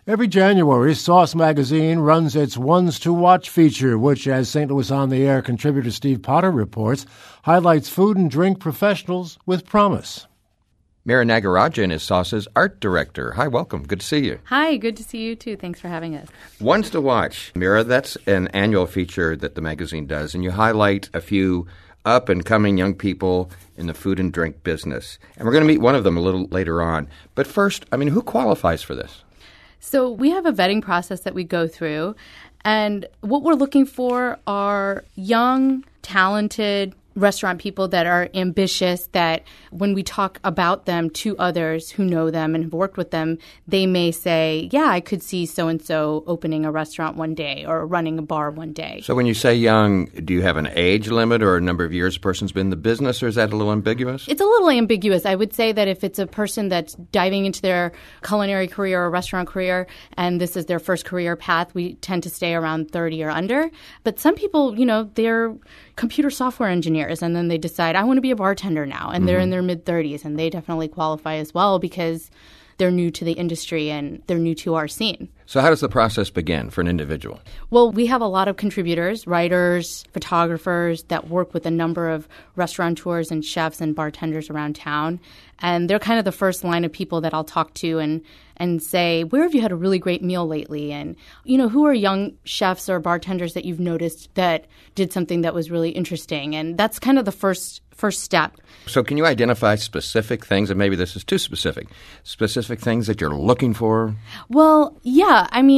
Every January, Sauce Magazine runs its Ones to Watch feature, which, as St. Louis On the Air contributor Steve Potter reports, highlights food and drink professionals with promise. Mira Nagarajan is Sauce's art director. Hi, welcome. Good to see you. Hi, good to see you too. Thanks for having us. Ones to Watch. Mira, that's an annual feature that the magazine does, and you highlight a few up-and-coming young people in the food and drink business. And we're going to meet one of them a little later on. But first, who qualifies for this? So we have a vetting process that we go through, and what we're looking for are young, talented restaurant people that are ambitious, that when we talk about them to others who know them and have worked with them, they may say, yeah, I could see so-and-so opening a restaurant one day or running a bar one day. So when you say young, do you have an age limit or a number of years a person's been in the business, or is that a little ambiguous? It's a little ambiguous. I would say that if it's a person that's diving into their culinary career or restaurant career and this is their first career path, we tend to stay around 30 or under. But some people, they're computer software engineers, and then they decide, I want to be a bartender now, and they're in their mid-30s, and they definitely qualify as well because they're new to the industry and they're new to our scene. So how does the process begin for an individual? Well, we have a lot of contributors, writers, photographers that work with a number of restaurateurs and chefs and bartenders around town. And they're kind of the first line of people that I'll talk to and say, where have you had a really great meal lately? And, who are young chefs or bartenders that you've noticed that did something that was really interesting? And that's kind of the first step. So can you identify specific things, and maybe this is too specific things that you're looking for? Well, yeah.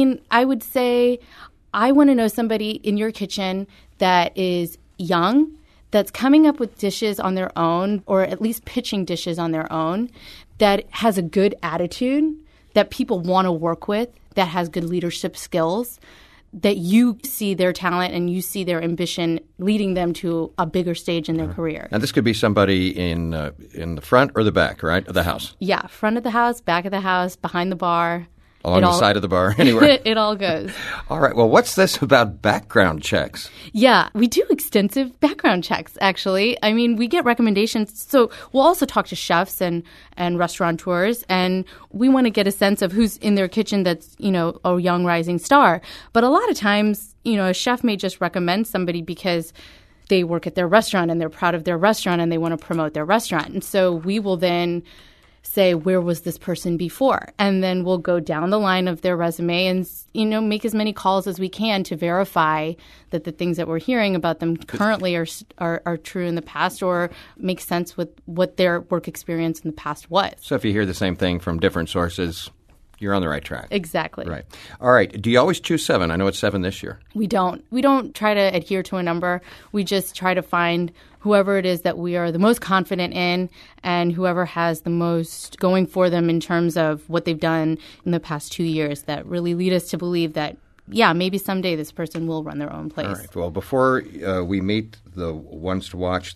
I would say I want to know somebody in your kitchen that is young, that's coming up with dishes on their own, or at least pitching dishes on their own, that has a good attitude, that people want to work with, that has good leadership skills, that you see their talent and you see their ambition leading them to a bigger stage in their career. Now, this could be somebody in the front or the back, right, of the house? Yeah, front of the house, back of the house, behind the bar. Along the side of the bar, anywhere. It all goes. All right. Well, what's this about background checks? Yeah, we do extensive background checks, actually. We get recommendations. So we'll also talk to chefs and restaurateurs, and we want to get a sense of who's in their kitchen that's, a young rising star. But a lot of times, a chef may just recommend somebody because they work at their restaurant and they're proud of their restaurant and they want to promote their restaurant. And so we will then say, where was this person before? And then we'll go down the line of their resume and, make as many calls as we can to verify that the things that we're hearing about them currently are true in the past or make sense with what their work experience in the past was. So if you hear the same thing from different sources, you're on the right track. Exactly. Right. All right. Do you always choose 7? I know it's 7 this year. We don't. We don't try to adhere to a number. We just try to find whoever it is that we are the most confident in and whoever has the most going for them in terms of what they've done in the past 2 years that really lead us to believe that, yeah, maybe someday this person will run their own place. All right. Well, before we meet the one to watch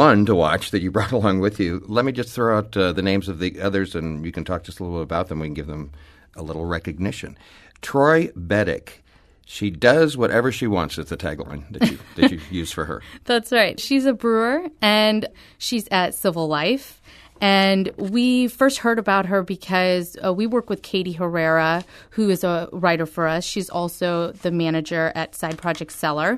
that you brought along with you, let me just throw out the names of the others, and you can talk just a little bit about them. We can give them a little recognition. Troy Beddick. She does whatever she wants is the tagline that you use for her. That's right. She's a brewer, and she's at Civil Life. And we first heard about her because we work with Katie Herrera, who is a writer for us. She's also the manager at Side Project Cellar.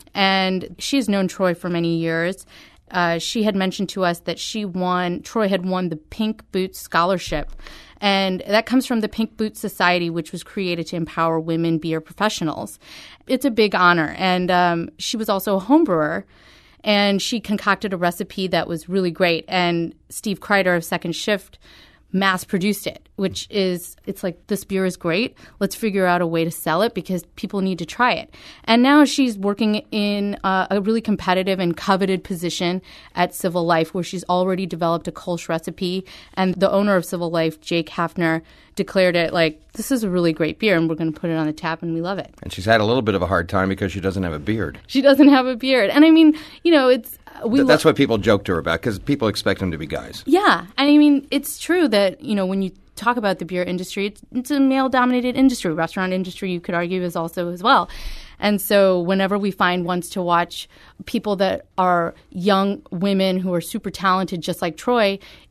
And she has known Troy for many years. She had mentioned to us that Troy had won the Pink Boots Scholarship. And that comes from the Pink Boots Society, which was created to empower women beer professionals. It's a big honor. And she was also a home brewer. And she concocted a recipe that was really great. And Steve Kreider of Second Shift mass-produced it, which is, it's like, this beer is great. Let's figure out a way to sell it because people need to try it. And now she's working in a really competitive and coveted position at Civil Life where she's already developed a Kolsch recipe. And the owner of Civil Life, Jake Hafner, declared it like, this is a really great beer and we're going to put it on the tap and we love it. And she's had a little bit of a hard time because she doesn't have a beard. She doesn't have a beard. And it's... That's what people joke to her about because people expect them to be guys. Yeah. It's true that, when you talk about the beer industry, it's a male-dominated industry. Restaurant industry, you could argue, is also as well. And so whenever we find ones to watch people that are young women who are super talented, just like Troy,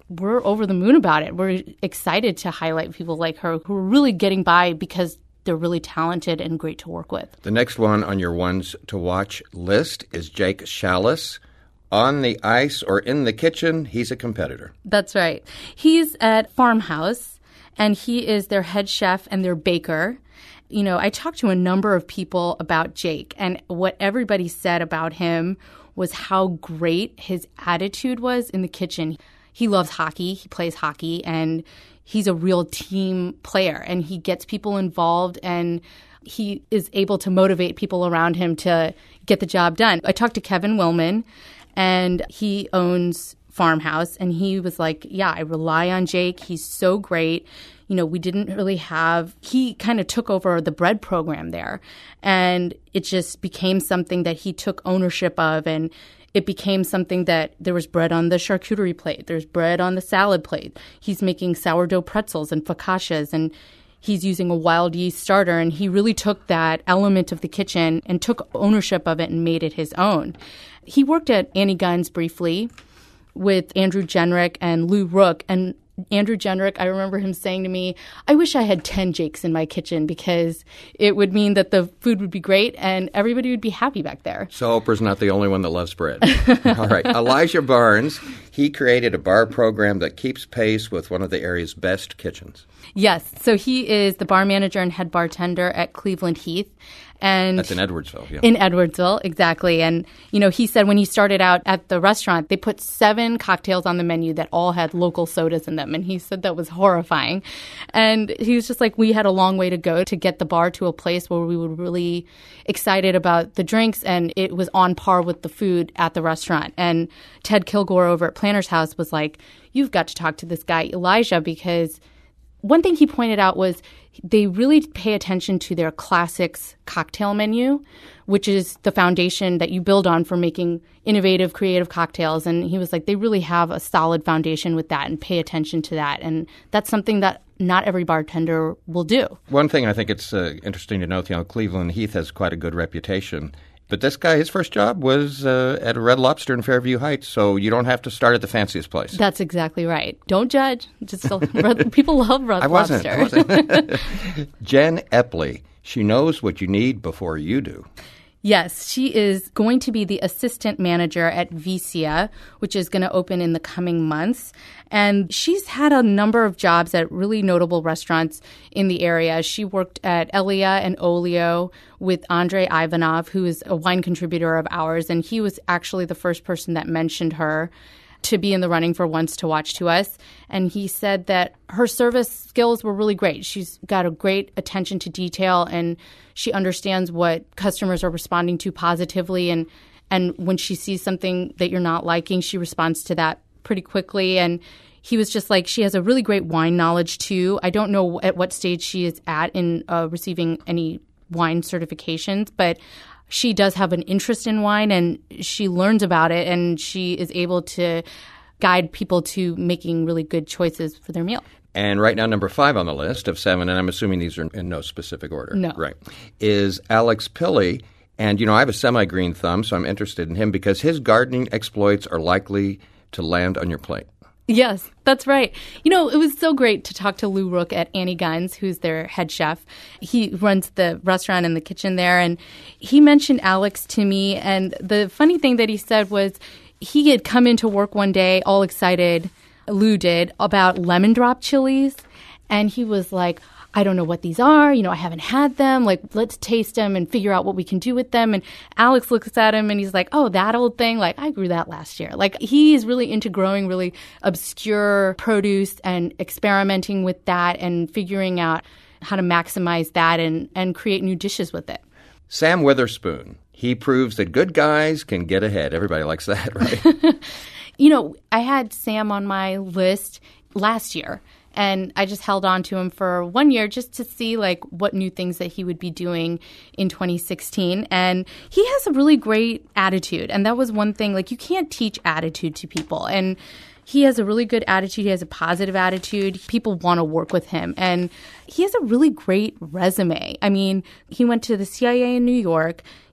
we're over the moon about it. We're excited to highlight people like her who are really getting by because they're really talented and great to work with. The next one on your ones to watch list is Jake Shallis. On the ice or in the kitchen, he's a competitor. That's right. He's at Farmhouse, and he is their head chef and their baker. You know, I talked to a number of people about Jake, and what everybody said about him was how great his attitude was in the kitchen. He loves hockey. He plays hockey, and he's a real team player, and he gets people involved, and he is able to motivate people around him to get the job done. I talked to Kevin Willman, and he owns Farmhouse, and he was like, yeah, I rely on Jake. He's so great. You know, we didn't really have – he kind of took over the bread program there, and it just became something that he took ownership of, and it became something that there was bread on the charcuterie plate. There's bread on the salad plate. He's making sourdough pretzels and focaccias, and he's using a wild yeast starter, and he really took that element of the kitchen and took ownership of it and made it his own. He worked at Annie Gunn's briefly with Andrew Jenrick and Lou Rook, and Andrew Jenrick, I remember him saying to me, I wish I had 10 Jakes in my kitchen because it would mean that the food would be great and everybody would be happy back there. So Oprah's not the only one that loves bread. All right. Elijah Barnes, he created a bar program that keeps pace with one of the area's best kitchens. Yes. So he is the bar manager and head bartender at Cleveland Heath. And that's in Edwardsville, yeah. In Edwardsville, exactly. And, you know, he said when he started out at the restaurant, they put 7 cocktails on the menu that all had local sodas in them. And he said that was horrifying. And he was just like, we had a long way to go to get the bar to a place where we were really excited about the drinks, and it was on par with the food at the restaurant. And Ted Kilgore over at Planter's House was like, you've got to talk to this guy, Elijah, because one thing he pointed out was they really pay attention to their classics cocktail menu, which is the foundation that you build on for making innovative, creative cocktails. And he was like, they really have a solid foundation with that and pay attention to that. And that's something that not every bartender will do. One thing I think it's interesting to note, you know, Cleveland Heath has quite a good reputation. But this guy, his first job was at a Red Lobster in Fairview Heights, so you don't have to start at the fanciest place. That's exactly right. Don't judge. Just people love Red Lobster. I wasn't. Jen Epley, she knows what you need before you do. Yes, she is going to be the assistant manager at Vicia, which is going to open in the coming months. And she's had a number of jobs at really notable restaurants in the area. She worked at Elia and Olio with Andrei Ivanov, who is a wine contributor of ours. And he was actually the first person that mentioned her to be in the running for Once to Watch to us. And he said that her service skills were really great. She's got a great attention to detail, and she understands what customers are responding to positively. And when she sees something that you're not liking, she responds to that pretty quickly. And he was just like, she has a really great wine knowledge, too. I don't know at what stage she is at in receiving any wine certifications, but she does have an interest in wine, and she learns about it, and she is able to guide people to making really good choices for their meal. And right now, number 5 on the list of 7, and I'm assuming these are in no specific order. No. Right. Is Alex Pilley. And, you know, I have a semi-green thumb, so I'm interested in him because his gardening exploits are likely to land on your plate. Yes, that's right. You know, it was so great to talk to Lou Rook at Annie Gunn's, who's their head chef. He runs the restaurant and the kitchen there, and he mentioned Alex to me. And the funny thing that he said was he had come into work one day all excited, Lou did, about lemon drop chilies. And he was like, I don't know what these are. You know, I haven't had them. Like, let's taste them and figure out what we can do with them. And Alex looks at him and he's like, oh, that old thing? Like, I grew that last year. Like, he's really into growing really obscure produce and experimenting with that and figuring out how to maximize that and create new dishes with it. Sam Witherspoon. He proves that good guys can get ahead. Everybody likes that, right? You know, I had Sam on my list last year. And I just held on to him for 1 year just to see, like, what new things that he would be doing in 2016. And he has a really great attitude. And that was one thing. Like, you can't teach attitude to people. And he has a really good attitude. He has a positive attitude. People want to work with him. And he has a really great resume. I mean, he went to the CIA in New York.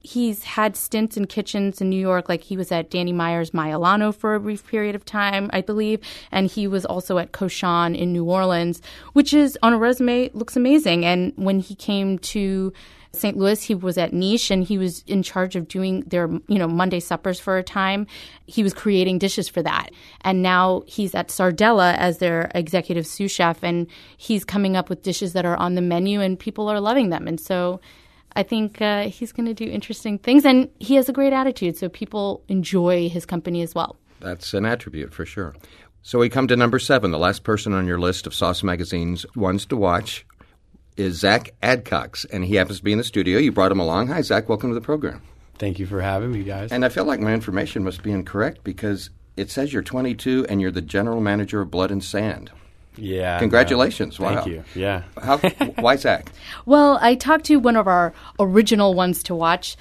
he's had stints in kitchens in New York, like he was at Danny Meyer's Maialano for a brief period of time, I believe, and he was also at Cochon in New Orleans, which is, on a resume, looks amazing. And when he came to St. Louis, he was at Niche, and he was in charge of doing their, Monday suppers for a time. He was creating dishes for that. And now he's at Sardella as their executive sous chef, and he's coming up with dishes that are on the menu, and people are loving them. And so I think he's going to do interesting things, and he has a great attitude, so people enjoy his company as well. That's an attribute for sure. So we come to number 7, the last person on your list of Sauce Magazine's ones to watch is Zach Adcox, and he happens to be in the studio. You brought him along. Hi, Zach. Welcome to the program. Thank you for having me, guys. And I feel like my information must be incorrect because it says you're 22 and you're the general manager of Blood and Sand. Yeah. Congratulations. Wow. Wow. Thank you. Yeah. Why Zach? Well, I talked to one of our original ones to watch,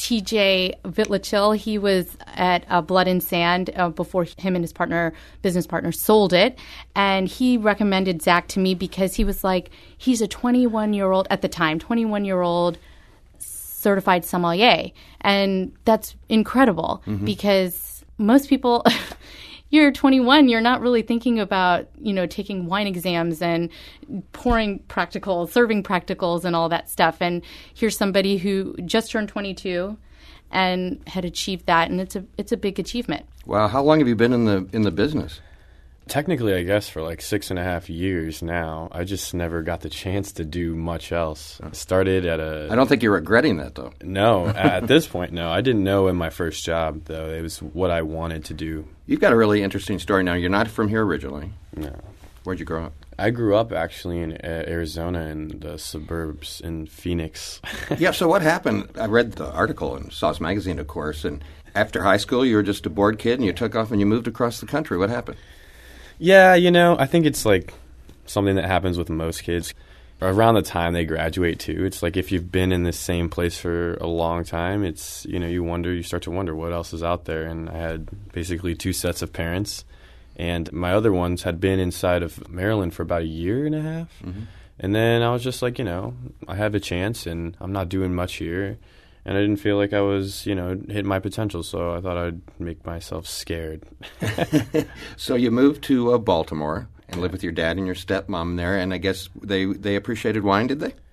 TJ Vitlichil. He was at Blood and Sand before him and his business partner, sold it. And he recommended Zach to me because he was like, he's a 21-year-old, at the time, 21-year-old certified sommelier. And that's incredible because most people... You're 21, you're not really thinking about, taking wine exams and serving practicals and all that stuff. And here's somebody who just turned 22 and had achieved that, and it's a big achievement. Wow, how long have you been in the business? Technically, I guess for like 6.5 years now. I just never got the chance to do much else. Started at I don't think you're regretting that, though. No, at this point, no. I didn't know in my first job, though. It was what I wanted to do. You've got a really interesting story now. You're not from here originally. No. Where'd you grow up? I grew up actually in Arizona, in the suburbs in Phoenix. Yeah, so what happened? I read the article in Sauce Magazine, of course, and after high school, you were just a bored kid and you took off and you moved across the country. What happened? Yeah, I think it's like something that happens with most kids. Around the time they graduate, too. It's like if you've been in the same place for a long time, it's, you start to wonder what else is out there. And I had basically 2 sets of parents. And my other ones had been inside of Maryland for about 1.5 years. Mm-hmm. And then I was just like, I have a chance and I'm not doing much here. And I didn't feel like I was, hitting my potential, so I thought I'd make myself scared. So you moved to Baltimore and lived with your dad and your stepmom there, and I guess they appreciated wine, did they?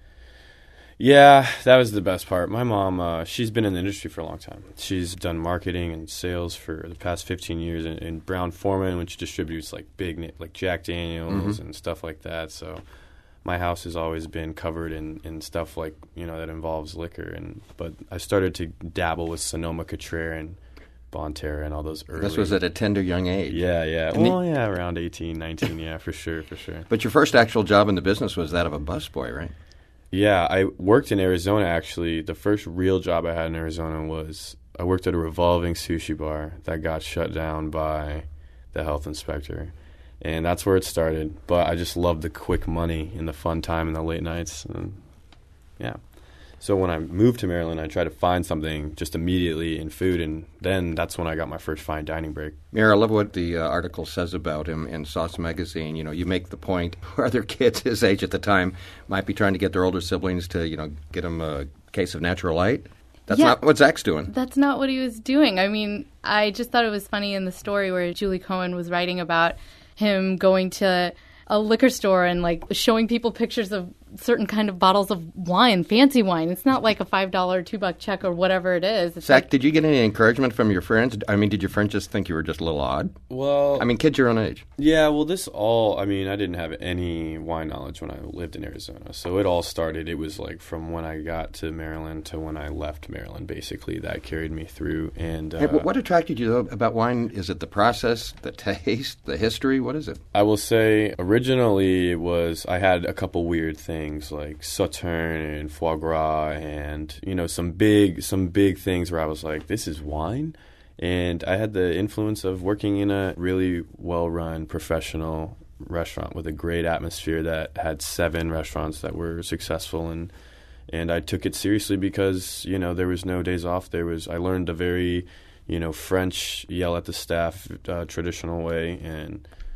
Yeah, that was the best part. My mom, she's been in the industry for a long time. She's done marketing and sales for the past 15 years in Brown-Forman, which distributes like like Jack Daniels and stuff like that, so... My house has always been covered in stuff like, that involves liquor. But I started to dabble with Sonoma-Cutrer and Bonterra and all those early... This was at a tender young age. Yeah. Around 18, 19, yeah, for sure. But your first actual job in the business was that of a busboy, right? Yeah, I worked in Arizona, actually. The first real job I had in Arizona was I worked at a revolving sushi bar that got shut down by the health inspector. And that's where it started. But I just loved the quick money and the fun time and the late nights. And yeah. So when I moved to Maryland, I tried to find something just immediately in food. And then that's when I got my first fine dining break. Mayor, I love what the article says about him in Sauce Magazine. You make the point where other kids his age at the time might be trying to get their older siblings to, get them a case of Natural Light. That's not what Zach's doing. That's not what he was doing. I mean, I just thought it was funny in the story where Julie Cohen was writing about him going to a liquor store and like showing people pictures of certain kind of bottles of wine, fancy wine. It's not like a $5, $2 check or whatever it is. It's Zach, did you get any encouragement from your friends? I mean, did your friends just think you were just a little odd? Well... I mean, kids your own age. Yeah, well, I didn't have any wine knowledge when I lived in Arizona. So it all started, it was like from when I got to Maryland to when I left Maryland, basically. That carried me through. And hey, what attracted you about wine? Is it the process, the taste, the history? What is it? I will say, originally, I had a couple weird things like Sauterne and foie gras and, some big things where I was like, this is wine? And I had the influence of working in a really well-run professional restaurant with a great atmosphere that had 7 restaurants that were successful. And I took it seriously because, there was no days off. I learned a very, French yell at the staff traditional way. And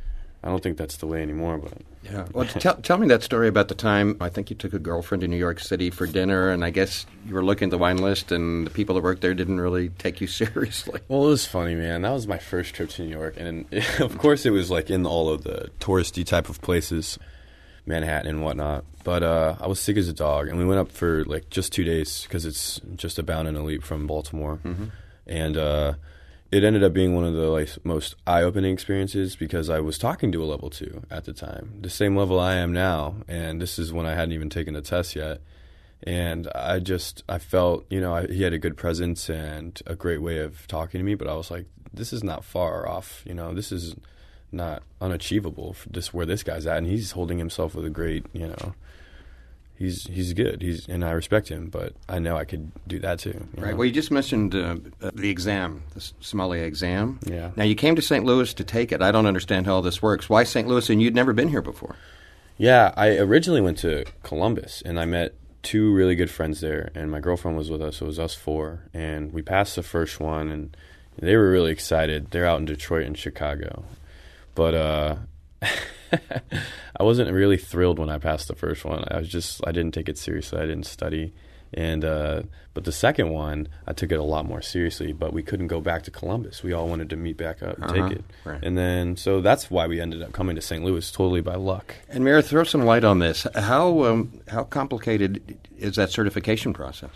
I don't think that's the way anymore, but... Yeah. Well, tell me that story about the time I think you took a girlfriend to New York City for dinner, and I guess you were looking at the wine list, and the people that worked there didn't really take you seriously. Well, it was funny, man. That was my first trip to New York, and of course it was like in all of the touristy type of places, Manhattan and whatnot. But I was sick as a dog, and we went up for like just 2 days because it's just about an leap from Baltimore, and it ended up being one of the most eye-opening experiences because I was talking to a level 2 at the time, the same level I am now, and this is when I hadn't even taken the test yet. And I felt, he had a good presence and a great way of talking to me, but I was like, this is not far off, this is not unachievable for where this guy's at, and he's holding himself with a great, He's good. And I respect him, but I know I could do that too. Right. Well, you just mentioned the exam, the sommelier exam. Yeah. Now, you came to St. Louis to take it. I don't understand how all this works. Why St. Louis? And you'd never been here before. Yeah, I originally went to Columbus, and I met 2 really good friends there, and my girlfriend was with us, so it was us 4. And we passed the first one, and they were really excited. They're out in Detroit and Chicago. But I wasn't really thrilled when I passed the first one. I didn't take it seriously. I didn't study. And but the second one, I took it a lot more seriously, but we couldn't go back to Columbus. We all wanted to meet back up and take it. Right. And then, so that's why we ended up coming to St. Louis, totally by luck. And Mira, throw some light on this. How complicated is that certification process?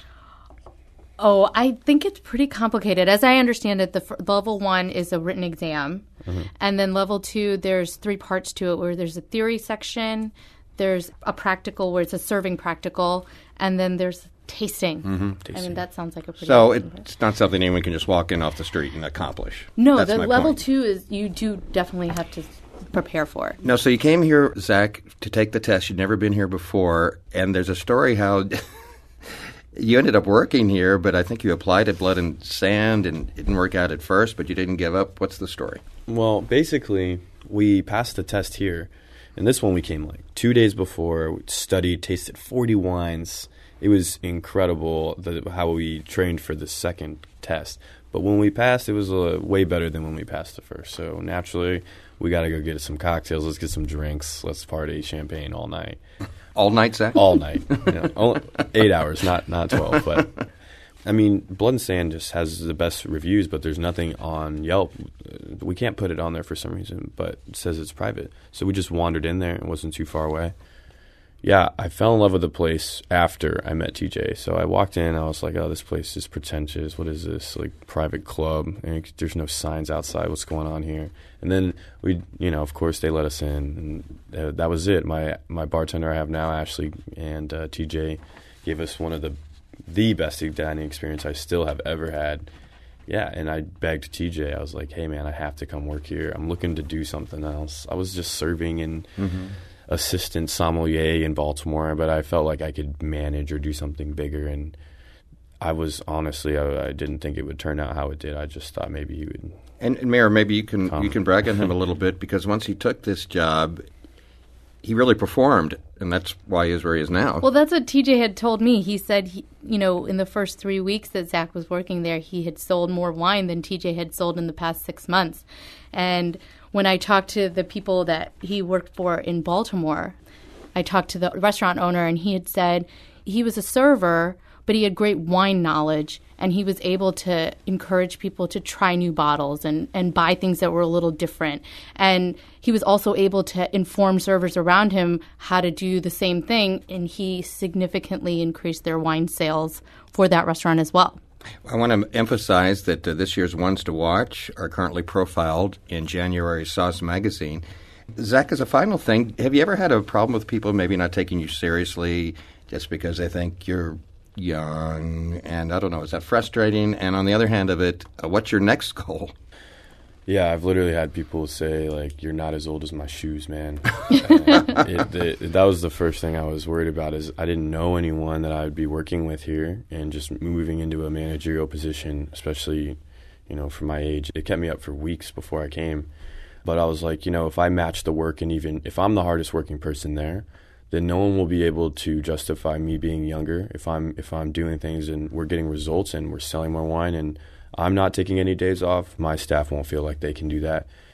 Oh, I think it's pretty complicated. As I understand it, level 1 is a written exam. And then level 2, there's 3 parts to it, where there's a theory section, there's a practical where it's a serving practical, and then there's tasting. I mean, that sounds like a pretty... So it's not something anyone can just walk in off the street and accomplish. No, That's the my level point. 2 is you do definitely have to prepare for it. No, so you came here, Zach, to take the test. You'd never been here before, and there's a story how... You ended up working here, but I think you applied at Blood and Sand, and it didn't work out at first, but you didn't give up. What's the story? Well, basically, we passed the test here, and this one we came 2 days before, we studied, tasted 40 wines. It was incredible how we trained for the second test. But when we passed, it was way better than when we passed the first. So naturally, we got to go get some cocktails. Let's get some drinks. Let's party champagne all night. All night, Zach? All night. Only 8 hours, not 12. But I mean, Blood and Sand just has the best reviews, but there's nothing on Yelp. We can't put it on there for some reason, but it says it's private. So we just wandered in there. It wasn't too far away. Yeah, I fell in love with the place after I met TJ. So I walked in, I was like, oh, this place is pretentious. What is this? Private club. And there's no signs outside. What's going on here? And then we, of course, they let us in. And that was it. My bartender I have now, Ashley, and TJ gave us one of the best dining experience I still have ever had. Yeah, and I begged TJ. I was like, hey, man, I have to come work here. I'm looking to do something else. I was just serving and... assistant sommelier in Baltimore, but I felt like I could manage or do something bigger, and I was honestly, I didn't think it would turn out how it did. I just thought maybe he would. And Mayor, maybe you can brag on him a little bit, because once he took this job, he really performed, and that's why he is where he is now. Well, that's what TJ had told me. He said, in the first 3 weeks that Zach was working there, he had sold more wine than TJ had sold in the past 6 months. And when I talked to the people that he worked for in Baltimore, I talked to the restaurant owner, and he had said he was a server, but he had great wine knowledge, and he was able to encourage people to try new bottles and buy things that were a little different. And he was also able to inform servers around him how to do the same thing, and he significantly increased their wine sales for that restaurant as well. I want to emphasize that this year's Ones to Watch are currently profiled in January's Sauce magazine. Zach, as a final thing, have you ever had a problem with people maybe not taking you seriously just because they think you're young? And I don't know, is that frustrating? And on the other hand of it, what's your next goal? Yeah, I've literally had people say, you're not as old as my shoes, man. That was the first thing I was worried about, is I didn't know anyone that I would be working with here, and just moving into a managerial position, especially, for my age, it kept me up for weeks before I came. But I was like, if I match the work, and even if I'm the hardest working person there, then no one will be able to justify me being younger. If I'm doing things and we're getting results and we're selling more wine and I'm not taking any days off, my staff won't feel like they can do that.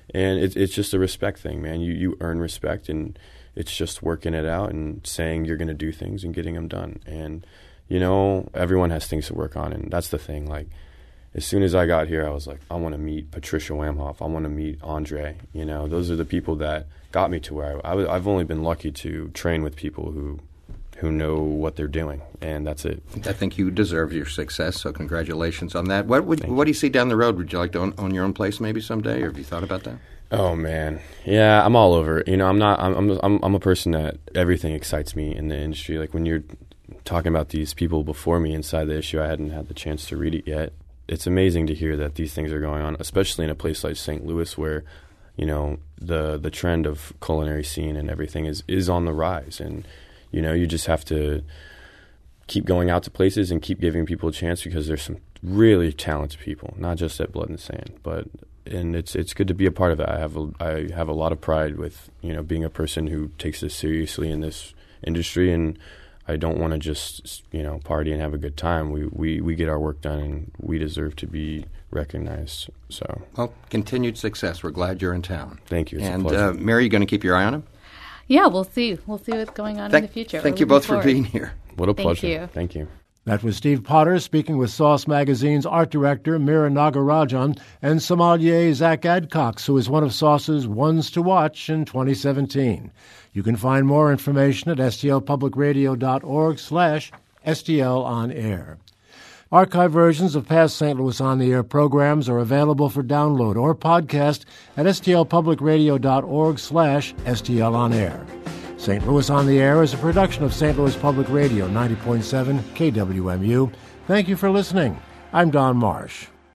And it's just a respect thing, man. You earn respect, and it's just working it out and saying you're going to do things and getting them done. And, everyone has things to work on, and that's the thing. Like, as soon as I got here, I was like, I want to meet Patricia Wamhoff. I want to meet Andre. Those are the people that got me to where I've only been lucky to train with people who know what they're doing, and that's it. I think you deserve your success, so congratulations on that. What do you see down the road? Would you like to own your own place maybe someday, or have you thought about that? Oh man, yeah, I'm all over it. I'm a person that everything excites me in the industry. Like when you're talking about these people before me inside the issue, I hadn't had the chance to read it yet. It's amazing to hear that these things are going on, especially in a place like St. Louis where, the trend of culinary scene and everything is on the rise. And, you just have to keep going out to places and keep giving people a chance, because there's some really talented people, not just at Blood and Sand, and it's good to be a part of it. I have a lot of pride with, being a person who takes this seriously in this industry, and I don't want to just, party and have a good time. We get our work done, and we deserve to be recognized. So, well, continued success. We're glad you're in town. Thank you. It's and a pleasure. Mary, you going to keep your eye on him? Yeah, we'll see. We'll see what's going on in the future. Thank you both for being here. What a pleasure. Thank you. Thank you. That was Steve Potter speaking with Sauce Magazine's art director, Mira Nagarajan, and sommelier Zach Adcox, who is one of Sauce's Ones to Watch in 2017. You can find more information at stlpublicradio.org/STL on air. Archive versions of past St. Louis On the Air programs are available for download or podcast at stlpublicradio.org/STL on air. St. Louis On the Air is a production of St. Louis Public Radio 90.7 KWMU. Thank you for listening. I'm Don Marsh.